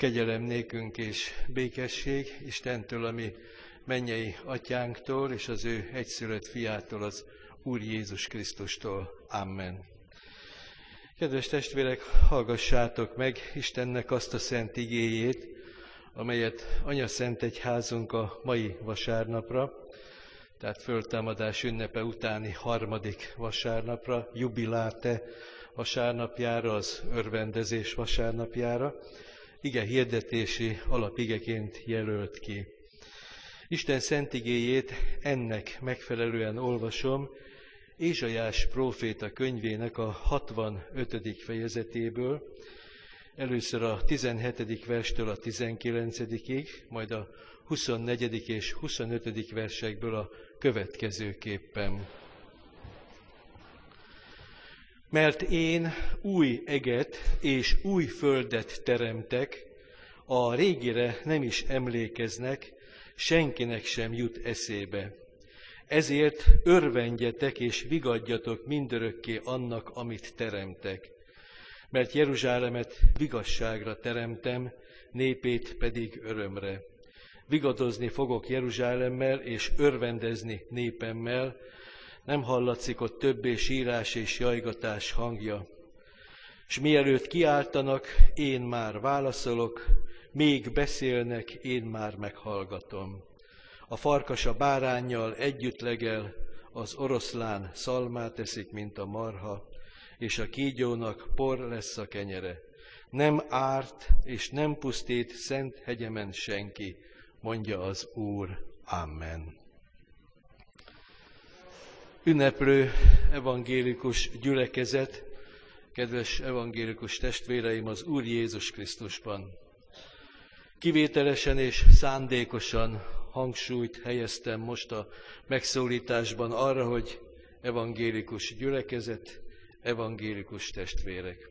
Kegyelem nékünk és békesség Istentől, ami mennyei atyánktól, és az ő egyszülött fiától, az Úr Jézus Krisztustól. Amen. Kedves testvérek, hallgassátok meg Istennek azt a szent igéjét, amelyet Anyaszentegyházunk a mai vasárnapra, tehát föltámadás ünnepe utáni harmadik vasárnapra, jubiláte vasárnapjára, az örvendezés vasárnapjára, ige hirdetési alapigeként jelölt ki. Isten szent igéjét ennek megfelelően olvasom Ézsaiás próféta könyvének a 65. fejezetéből, először a 17. verstől a 19-ig, majd a 24. és 25. versekből a következőképpen. Mert én új eget és új földet teremtek, a régire nem is emlékeznek, senkinek sem jut eszébe. Ezért örvendjetek és vigadjatok mindörökké annak, amit teremtek. Mert Jeruzsálemet vigasságra teremtem, népét pedig örömre. Vigadozni fogok Jeruzsálemmel és örvendezni népemmel, nem hallatszik ott többé sírás és jajgatás hangja. S mielőtt kiáltanak, én már válaszolok, még beszélnek, én már meghallgatom. A farkas a báránnyal együtt legel, az oroszlán szalmát eszik, mint a marha, és a kígyónak por lesz a kenyere. Nem árt és nem pusztít szent hegyemen senki, mondja az Úr. Amen. Ünneplő evangélikus gyülekezet, kedves evangélikus testvéreim az Úr Jézus Krisztusban. Kivételesen és szándékosan hangsúlyt helyeztem most a megszólításban arra, hogy evangélikus gyülekezet, evangélikus testvérek.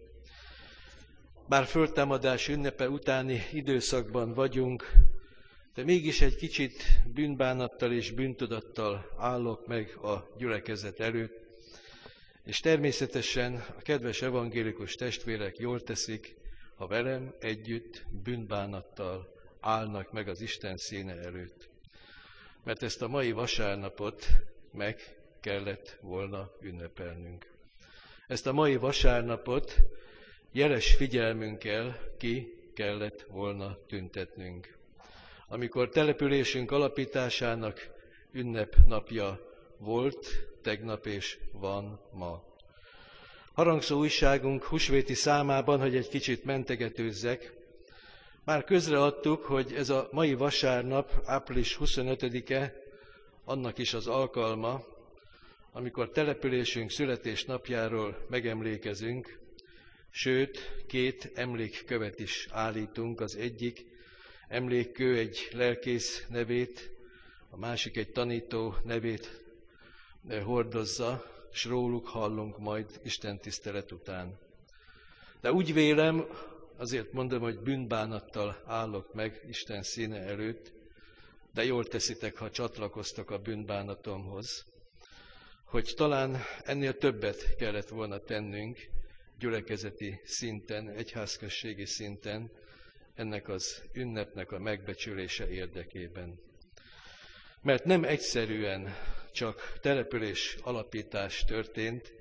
Bár föltámadás ünnepe utáni időszakban vagyunk, de mégis egy kicsit bűnbánattal és bűntudattal állok meg a gyülekezet előtt, és természetesen a kedves evangélikus testvérek jól teszik, ha velem együtt bűnbánattal állnak meg az Isten színe előtt. Mert ezt a mai vasárnapot meg kellett volna ünnepelnünk. Ezt a mai vasárnapot jeles figyelmünkkel ki kellett volna tüntetnünk. Amikor településünk alapításának ünnepnapja volt, tegnap és van ma. Harangszó újságunk húsvéti számában, hogy egy kicsit mentegetőzzek, már közreadtuk, hogy ez a mai vasárnap, április 25-e, annak is az alkalma, amikor településünk születésnapjáról megemlékezünk, sőt, 2 emlékkövet is állítunk, az egyik emlékkő egy lelkész nevét, a másik egy tanító nevét hordozza, s róluk hallunk majd istentisztelet után. De úgy vélem, azért mondom, hogy bűnbánattal állok meg Isten színe előtt, de jól teszitek, ha csatlakoztok a bűnbánatomhoz, hogy talán ennél többet kellett volna tennünk gyülekezeti szinten, egyházközségi szinten, ennek az ünnepnek a megbecsülése érdekében. Mert nem egyszerűen csak település alapítás történt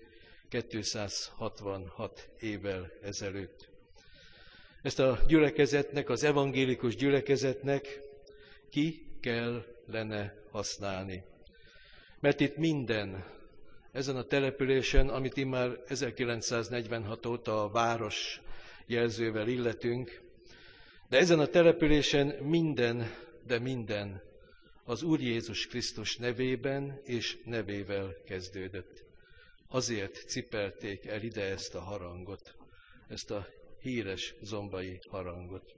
266 évvel ezelőtt. Ezt a gyülekezetnek, az evangélikus gyülekezetnek ki kellene használni. Mert itt minden, ezen a településen, amit immár 1946 óta a város jelzővel illetünk, de ezen a településen minden az Úr Jézus Krisztus nevében és nevével kezdődött. Azért cipelték el ide ezt a harangot, ezt a híres zombai harangot.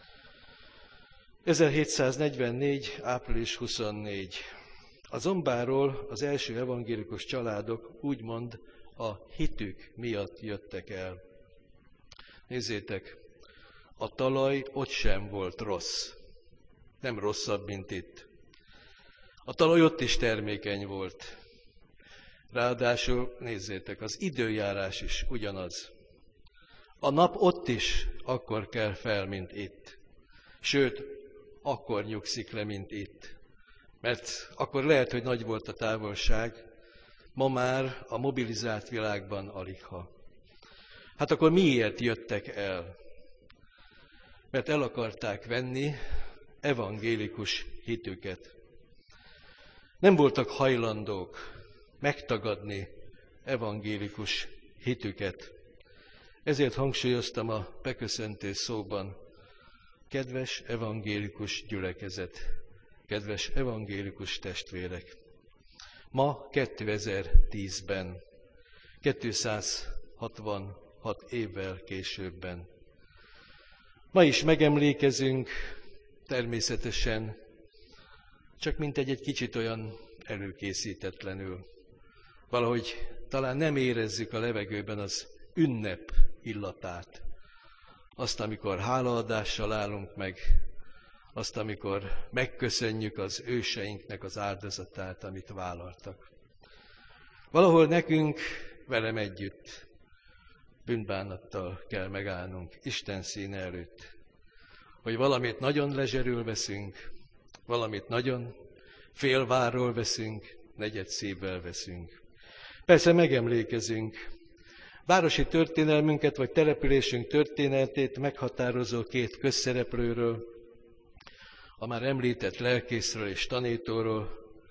1744. április 24. A zombáról az első evangélikus családok úgymond a hitük miatt jöttek el. Nézzétek, a talaj ott sem volt rossz, nem rosszabb, mint itt. A talaj ott is termékeny volt. Ráadásul, nézzétek, az időjárás is ugyanaz. A nap ott is akkor kell fel, mint itt. Sőt, akkor nyugszik le, mint itt. Mert akkor lehet, hogy nagy volt a távolság, ma már a mobilizált világban aligha. Hát akkor miért jöttek el? Mert el akarták venni evangélikus hitüket. Nem voltak hajlandók megtagadni evangélikus hitüket. Ezért hangsúlyoztam a beköszöntő szóban, kedves evangélikus gyülekezet, kedves evangélikus testvérek. Ma 2010-ben, 266 évvel későbben. Ma is megemlékezünk, természetesen, csak mint egy kicsit olyan előkészítetlenül. Valahogy talán nem érezzük a levegőben az ünnep illatát. Azt, amikor hálaadással állunk meg, azt, amikor megköszönjük az őseinknek az áldozatát, amit vállaltak. Valahol nekünk, velem együtt, bűnbánattal kell megállnunk Isten színe előtt, hogy valamit nagyon lezserül veszünk, valamit nagyon félvárról veszünk, negyed szívvel veszünk. Persze megemlékezünk. Városi történelmünket vagy településünk történetét meghatározó két közszereplőről, a már említett lelkészről és tanítóról,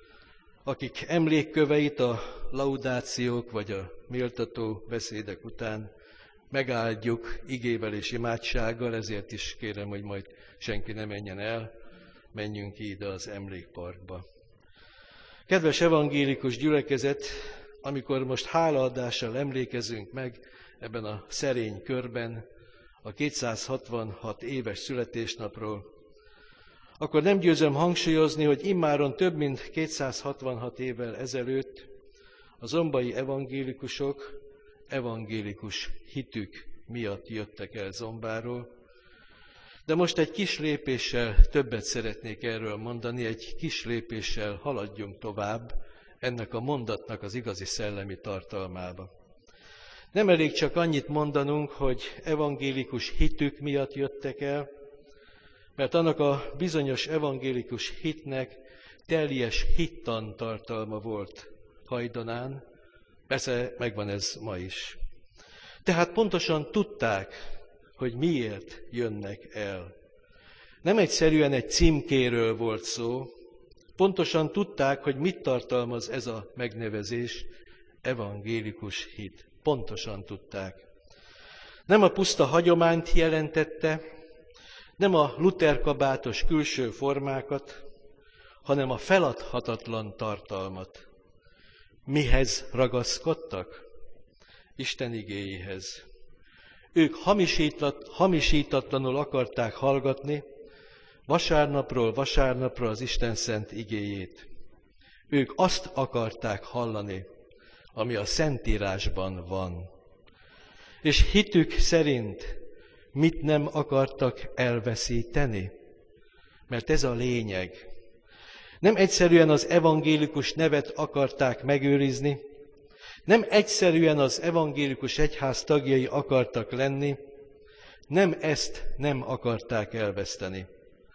akik emlékköveit a laudációk vagy a méltató beszédek után megáldjuk igével és imádsággal, ezért is kérem, hogy majd senki ne menjen el, menjünk ki ide az emlékparkba. Kedves evangélikus gyülekezet, amikor most hálaadással emlékezünk meg ebben a szerény körben a 266 éves születésnapról, akkor nem győzöm hangsúlyozni, hogy immáron több mint 266 évvel ezelőtt a zombai evangélikusok evangélikus hitük miatt jöttek el Zombáról, de most egy kis lépéssel többet szeretnék erről mondani, egy kis lépéssel haladjunk tovább ennek a mondatnak az igazi szellemi tartalmába. Nem elég csak annyit mondanunk, hogy evangélikus hitük miatt jöttek el, mert annak a bizonyos evangélikus hitnek teljes hittan tartalma volt hajdanán, persze megvan ez ma is. Tehát pontosan tudták, hogy miért jönnek el. Nem egyszerűen egy címkéről volt szó, pontosan tudták, hogy mit tartalmaz ez a megnevezés, evangélikus hit. Pontosan tudták. Nem a puszta hagyományt jelentette, nem a Luther-kabátos külső formákat, hanem a feladhatatlan tartalmat. Mihez ragaszkodtak? Isten igéjéhez. Ők hamisítatlanul akarták hallgatni vasárnapról vasárnapra az Isten szent igéjét. Ők azt akarták hallani, ami a Szentírásban van. És hitük szerint mit nem akartak elveszíteni? Mert ez a lényeg. Nem egyszerűen az evangélikus nevet akarták megőrizni, nem egyszerűen az evangélikus egyház tagjai akartak lenni, nem ezt nem akarták elveszteni.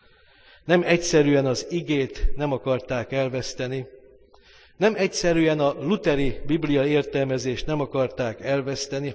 Nem egyszerűen az igét nem akarták elveszteni, nem egyszerűen a lutheri Biblia értelmezést nem akarták elveszteni,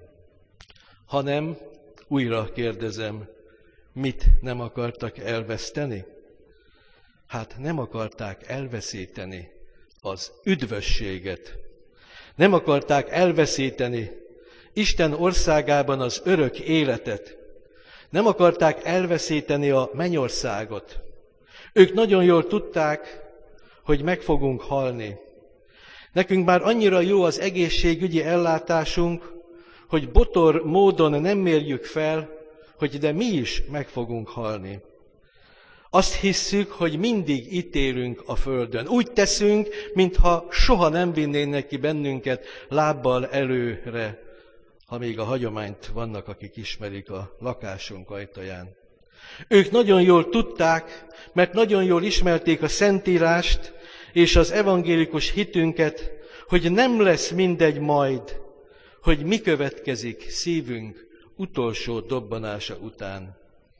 hanem újra kérdezem, mit nem akartak elveszteni? Hát nem akarták elveszíteni az üdvösséget. Nem akarták elveszíteni Isten országában az örök életet. Nem akarták elveszíteni a mennyországot. Ők nagyon jól tudták, hogy meg fogunk halni. Nekünk már annyira jó az egészségügyi ellátásunk, hogy botor módon nem mérjük fel, hogy de mi is meg fogunk halni. Azt hisszük, hogy mindig itt élünk a földön. Úgy teszünk, mintha soha nem vinnének ki bennünket lábbal előre, ha még a hagyományt vannak, akik ismerik a lakásunk ajtaján. Ők nagyon jól tudták, mert nagyon jól ismerték a Szentírást és az evangélikus hitünket, hogy nem lesz mindegy majd, hogy mi következik szívünk utolsó dobbanása után.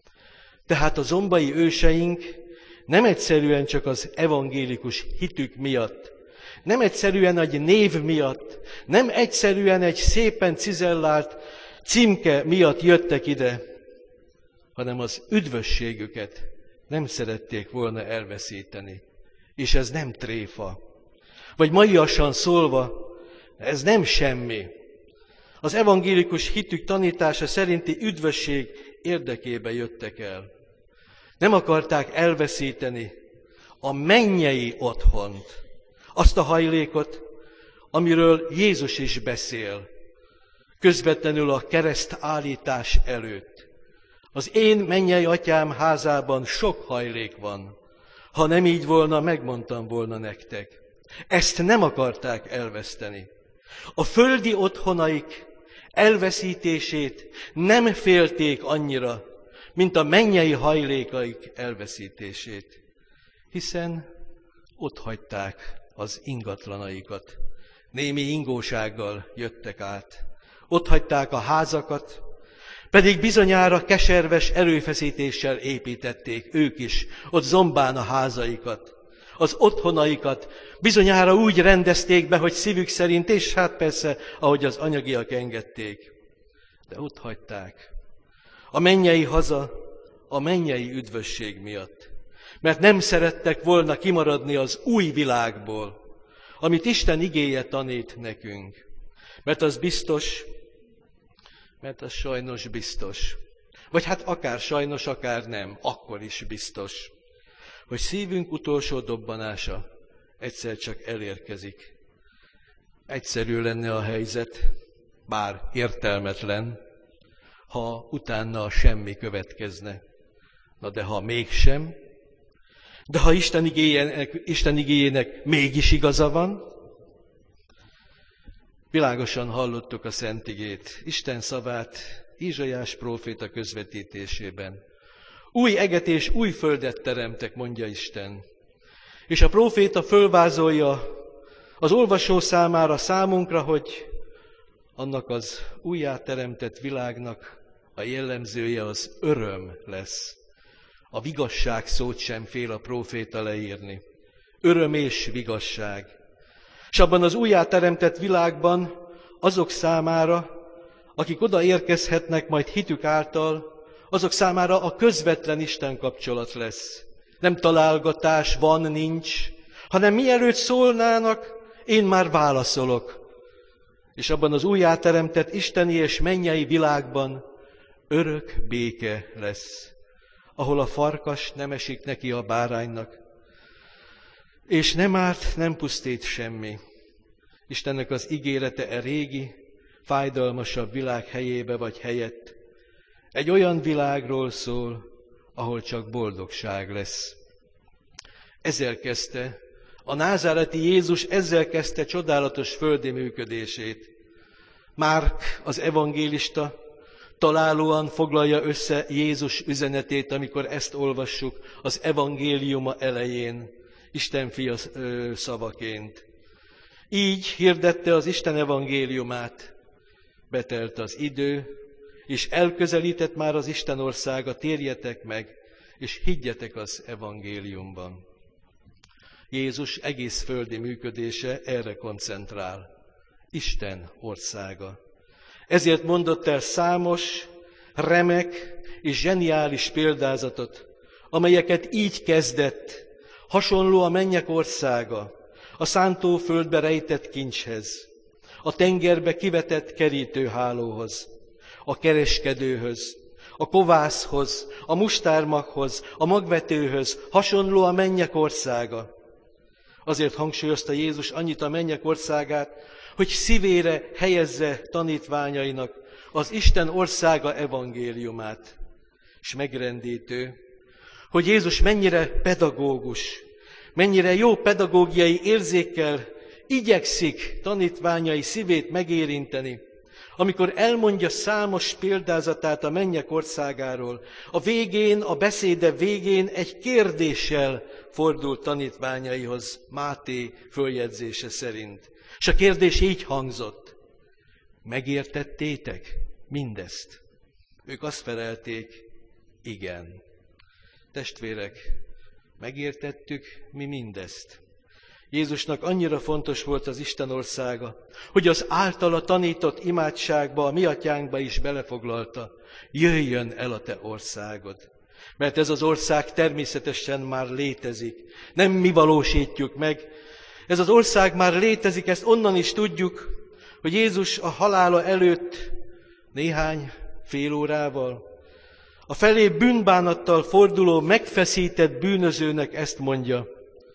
Tehát a zombai őseink nem egyszerűen csak az evangélikus hitük miatt, nem egyszerűen egy név miatt, nem egyszerűen egy szépen cizellált címke miatt jöttek ide, hanem az üdvösségüket nem szerették volna elveszíteni. És ez nem tréfa. Vagy maiasan szólva, ez nem semmi. Az evangélikus hitük tanítása szerinti üdvösség érdekébe jöttek el. Nem akarták elveszíteni a mennyei otthont, azt a hajlékot, amiről Jézus is beszél, közvetlenül a kereszt állítás előtt. Az én mennyei atyám házában sok hajlék van. Ha nem így volna, megmondtam volna nektek. Ezt nem akarták elveszteni. A földi otthonaik elveszítését nem félték annyira, mint a mennyei hajlékaik elveszítését, hiszen ott hagyták az ingatlanaikat. Némi ingósággal jöttek át. Ott hagyták a házakat, pedig bizonyára keserves erőfeszítéssel építették ők is, ott zombán a házaikat, az otthonaikat, bizonyára úgy rendezték be, hogy szívük szerint, és hát persze, ahogy az anyagiak engedték. De ott hagyták. A mennyei haza, a mennyei üdvösség miatt. Mert nem szerettek volna kimaradni az új világból, amit Isten igéje tanít nekünk. Mert az biztos, mert az sajnos biztos. Vagy hát akár sajnos, akár nem, akkor is biztos, hogy szívünk utolsó dobbanása egyszer csak elérkezik. Egyszerű lenne a helyzet, bár értelmetlen, ha utána semmi következne. Na de ha mégsem, de ha Isten igéjének mégis igaza van, világosan hallottuk a Szent Igét, Isten szavát Ézsaiás próféta közvetítésében. Új eget és új földet teremtek, mondja Isten. És a próféta fölvázolja az olvasó számára, számunkra, hogy annak az újjáteremtett világnak a jellemzője az öröm lesz. A vigasság szót sem fél a próféta leírni. Öröm és vigasság. És abban az újjáteremtett világban azok számára, akik oda érkezhetnek majd hitük által, azok számára a közvetlen Isten kapcsolat lesz. Nem találgatás van, nincs, hanem mielőtt szólnának, én már válaszolok. És abban az újjáteremtett isteni és mennyei világban örök béke lesz, ahol a farkas nem esik neki a báránynak, és nem árt, nem pusztít semmi. Istennek az ígérete e régi, fájdalmasabb világ helyébe vagy helyett egy olyan világról szól, ahol csak boldogság lesz. Ezzel kezdte, a názáreti Jézus ezzel kezdte csodálatos földi működését. Márk, az evangélista, találóan foglalja össze Jézus üzenetét, amikor ezt olvassuk az evangéliuma elején, Isten fia szavaként. Így hirdette az Isten evangéliumát. Betelt az idő, és elközelített már az Isten országa, térjetek meg, és higgyetek az evangéliumban. Jézus egész földi működése erre koncentrál. Isten országa. Ezért mondott el számos, remek és zseniális példázatot, amelyeket így kezdett, hasonló a mennyek országa, a szántóföldbe rejtett kincshez, a tengerbe kivetett kerítőhálóhoz, a kereskedőhöz, a kovászhoz, a mustármaghoz, a magvetőhöz, hasonló a mennyek országa. Azért hangsúlyozta Jézus annyit a mennyek országát, hogy szívére helyezze tanítványainak az Isten országa evangéliumát. És megrendítő, hogy Jézus mennyire pedagógus, mennyire jó pedagógiai érzékkel igyekszik tanítványai szívét megérinteni, amikor elmondja számos példázatát a mennyek országáról. A végén, a beszéde végén egy kérdéssel fordult tanítványaihoz Máté följegyzése szerint. És a kérdés így hangzott: megértettétek mindezt? Ők azt felelték, igen. Testvérek, megértettük mi mindezt. Jézusnak annyira fontos volt az Isten országa, hogy az általa tanított imádságba, a mi atyánkba is belefoglalta. Jöjjön el a te országod. Mert ez az ország természetesen már létezik. Nem mi valósítjuk meg. Ez az ország már létezik, ezt onnan is tudjuk, hogy Jézus a halála előtt néhány fél órával a felé bűnbánattal forduló, megfeszített bűnözőnek ezt mondja: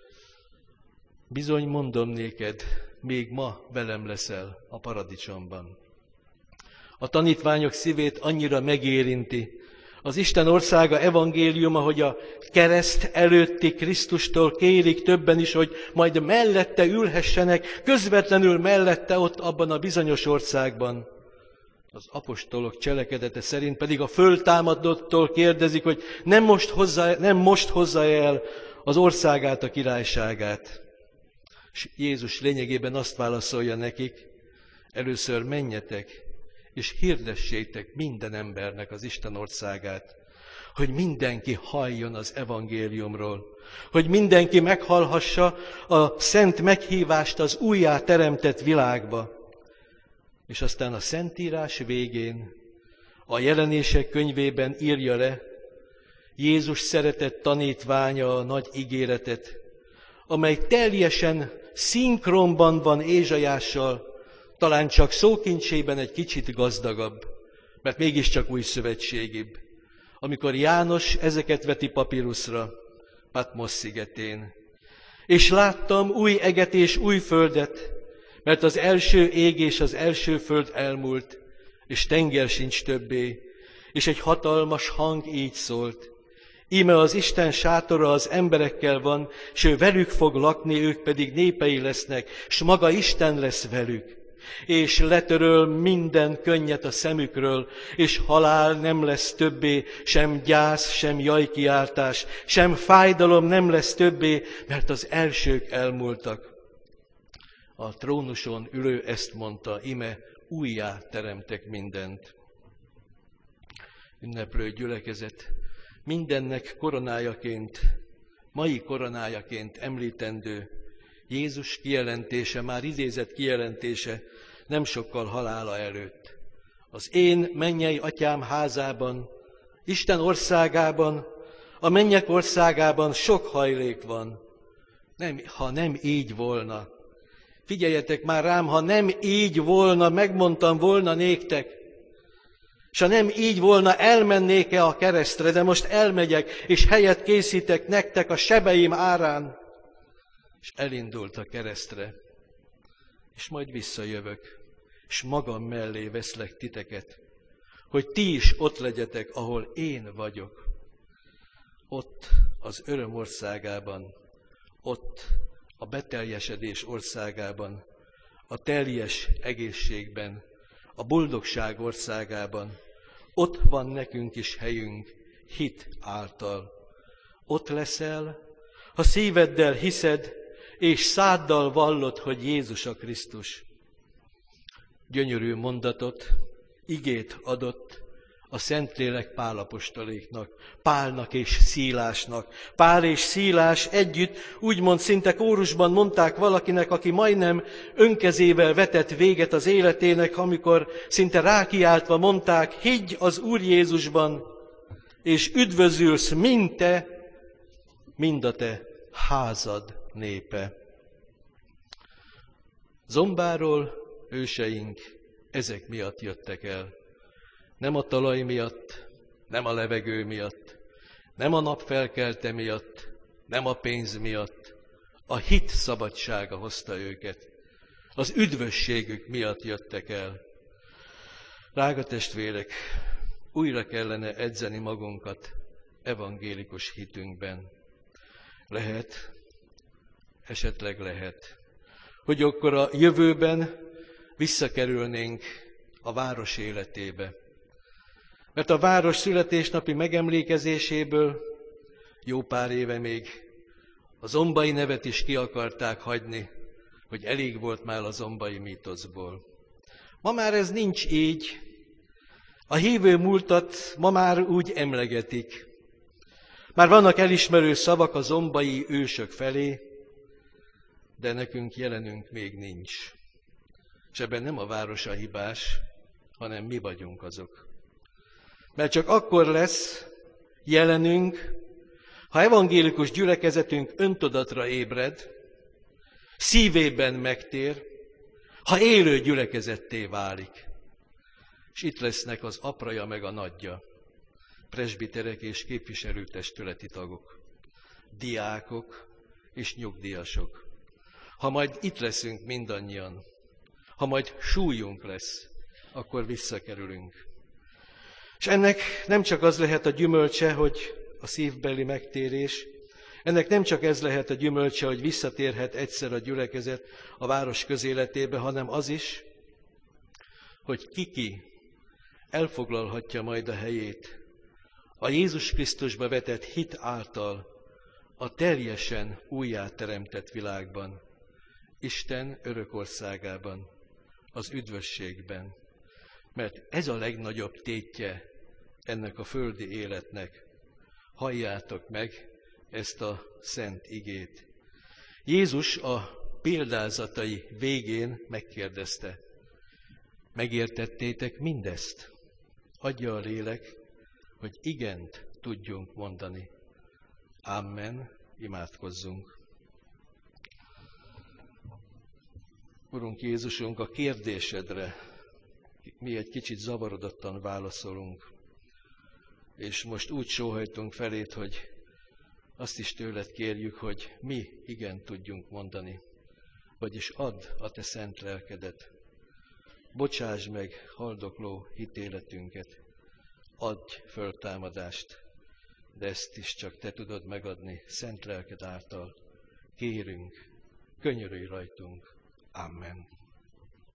bizony mondom néked, még ma velem leszel a paradicsomban. A tanítványok szívét annyira megérinti az Isten országa evangéliuma, hogy a kereszt előtti Krisztustól kérik többen is, hogy majd mellette ülhessenek, közvetlenül mellette ott abban a bizonyos országban. Az apostolok cselekedete szerint pedig a föltámadottól kérdezik, hogy nem most hozza el az országát, a királyságát. És Jézus lényegében azt válaszolja nekik: először menjetek, és hirdessétek minden embernek az Isten országát, hogy mindenki halljon az evangéliumról, hogy mindenki meghallhassa a szent meghívást az újjá teremtett világba. És aztán a Szentírás végén, a Jelenések könyvében írja le Jézus szeretett tanítványa a nagy ígéretet, amely teljesen szinkronban van Ézsaiással, talán csak szókincsében egy kicsit gazdagabb, mert mégiscsak új szövetségibb. Amikor János ezeket veti papíruszra, Patmos szigetén. És láttam új eget és új földet, mert az első ég és az első föld elmúlt, és tenger sincs többé, és egy hatalmas hang így szólt: íme az Isten sátora az emberekkel van, s ő velük fog lakni, ők pedig népei lesznek, s maga Isten lesz velük. És letöröl minden könnyet a szemükről, és halál nem lesz többé, sem gyász, sem jajkiáltás, sem fájdalom nem lesz többé, mert az elsők elmúltak. A trónuson ülő ezt mondta: íme újjá teremtek mindent. Ünneplő gyülekezet, mindennek koronájaként, mai koronájaként említendő Jézus kijelentése, már idézett kijelentése nem sokkal halála előtt. Az én mennyei atyám házában, Isten országában, a mennyek országában sok hajlék van. Ha nem így volna, figyeljetek már rám, ha nem így volna, megmondtam volna néktek, és ha nem így volna, elmennék-e a keresztre, de most elmegyek, és helyet készítek nektek a sebeim árán. És elindult a keresztre, és majd visszajövök, és magam mellé veszlek titeket, hogy ti is ott legyetek, ahol én vagyok. Ott az öröm országában, ott a beteljesedés országában, a teljes egészségben, a boldogság országában. Ott van nekünk is helyünk, hit által. Ott leszel, ha szíveddel hiszed, és száddal vallod, hogy Jézus a Krisztus. Gyönyörű mondatot, igét adott a Szentlélek Pál apostoléknak, Pálnak és Szílásnak. Pál és Szílás együtt, úgymond szinte kórusban mondták valakinek, aki majdnem önkezével vetett véget az életének, amikor szinte rákiáltva mondták: higgy az Úr Jézusban, és üdvözülsz mind te, mind a te házad népe. Zombáról őseink ezek miatt jöttek el. Nem a talaj miatt, nem a levegő miatt, nem a nap felkelte miatt, nem a pénz miatt. A hit szabadsága hozta őket. Az üdvösségük miatt jöttek el. Drága testvérek, újra kellene edzeni magunkat evangélikus hitünkben. Lehet, esetleg lehet, hogy akkor a jövőben visszakerülnénk a város életébe. Mert a város születésnapi megemlékezéséből jó pár éve még a zombai nevet is ki akarták hagyni, hogy elég volt már a zombai mítoszból. Ma már ez nincs így. A hívő múltat ma már úgy emlegetik. Már vannak elismerő szavak a zombai ősök felé, de nekünk jelenünk még nincs. És ebben nem a város a hibás, hanem mi vagyunk azok. Mert csak akkor lesz jelenünk, ha evangélikus gyülekezetünk öntudatra ébred, szívében megtér, ha élő gyülekezetté válik. És itt lesznek az apraja meg a nagyja, presbiterek és képviselőtestületi tagok, diákok és nyugdíjasok. Ha majd itt leszünk mindannyian, ha majd súlyunk lesz, akkor visszakerülünk. És ennek nem csak az lehet a gyümölcse, hogy a szívbeli megtérés, ennek nem csak ez lehet a gyümölcse, hogy visszatérhet egyszer a gyülekezet a város közéletébe, hanem az is, hogy ki elfoglalhatja majd a helyét a Jézus Krisztusba vetett hit által a teljesen újjáteremtett világban, Isten örök országában, az üdvösségben. Mert ez a legnagyobb tétje ennek a földi életnek. Halljátok meg ezt a szent igét. Jézus a példázatai végén megkérdezte, megértettétek mindezt? Adja a lélek, hogy igent tudjunk mondani. Amen. Imádkozzunk. Urunk Jézusunk, a kérdésedre mi egy kicsit zavarodottan válaszolunk, és most úgy sóhajtunk feléd, hogy azt is tőled kérjük, hogy mi igent tudjunk mondani, vagyis add a te szent lelkedet. Bocsásd meg haldokló hitéletünket, adj föltámadást, de ezt is csak te tudod megadni szent lelked által. Kérünk, könyörülj rajtunk. Amen.